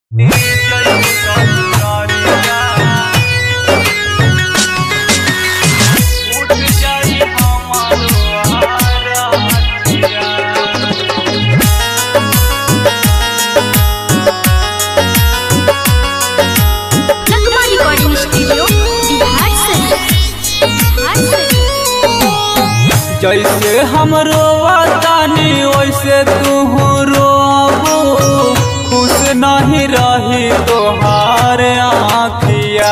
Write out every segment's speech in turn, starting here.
जैसे हम रोवतानी वैसे तू रोबू, खुश नहीं रही तोहार आँखिया।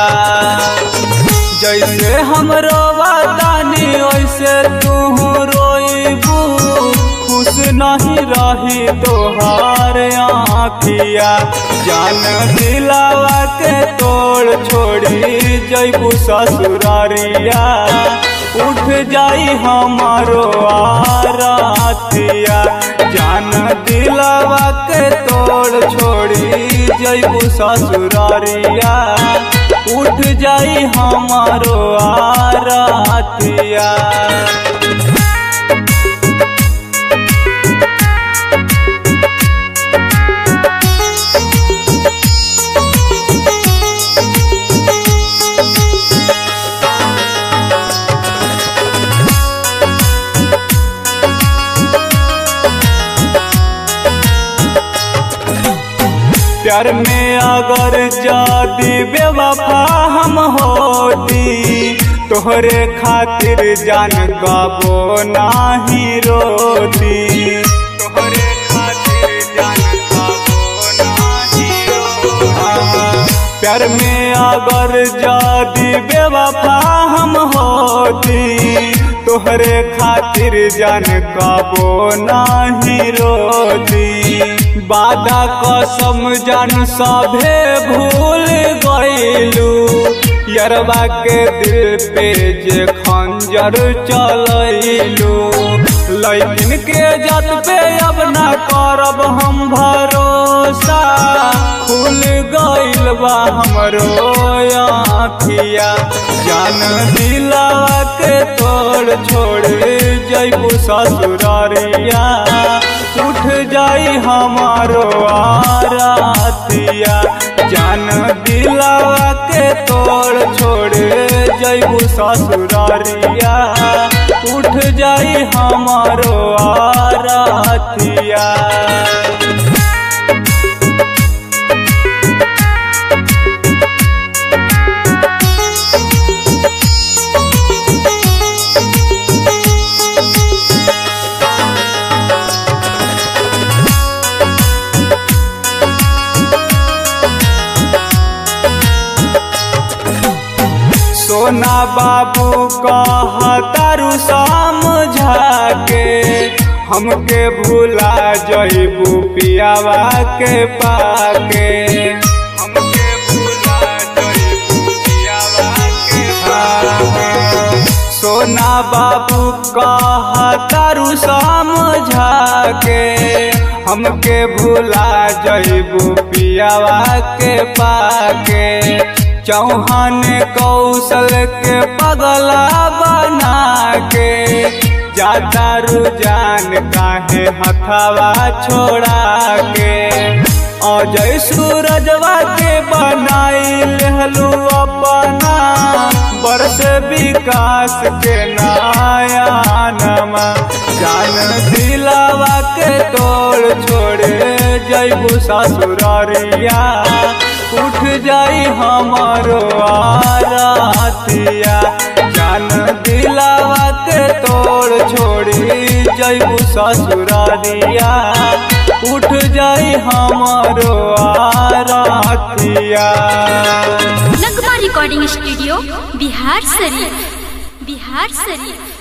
जैसे हम रोवतानी वैसे तू रोइबू, खुश नहीं रही तोहार आँखिया। जान दिलावा के तोड़ छोड़ी जैबू ससुरारिया, उठ जाई हमारो आरातिया। जान दिलावा के तोड़ छोड़ी जैबू ससुरारिया, उठ जाई हमारो आरातिया। प्यार में अगर जादी बेवफा हम होती, तोहरे खातिर जान गाबो नाही रोती। तोहरे खातिर जान गाबो नाही रोती। प्यार में अगर जादी बेवफा हम होती, तोहरे खातिर जान गाबो नाही रोती। वादा कसम जान सभे भूल गइलू, यरबा के दिल पे जे खंजर चलैलू। लैकिन के जात पे अब ना करब हम भरोसा, खुल गइल बा हमरो आँखिया। जान दिलावा के तोड़ छोड़ जैबू ससुरारिया, उठ जाई हमारो आरातिया। जान दिलावा के तोड़ छोड़ जैबू ससुरारिया, उठ जाई हमारो आरातिया। सोना बाबू कहतारू समझा के, हमके भूला जइबू पियावा के पाके। हमके भूला जइबू पियावा के पाके। सोना बाबू कहतारू समझा के, हमके भूला जइबू पियावा के पाके। चौहान कौशल के पगला बना के, जाता रुझान काहे हथवा छोड़ा के। अजय सूरजवा के बनाई लेहलू अपना, बरस विकास के नया नमा। जान दिलावा के तोड़ छोड़े जैबू ससुरारिया, उठ जाई हमारो आरातिया। जान दिलावा के तोड़ छोड़ी जैबू ससुरारिया, उठ जाई हमारो आरातिया। नगमा रिकॉर्डिंग स्टूडियो बिहार शरीफ।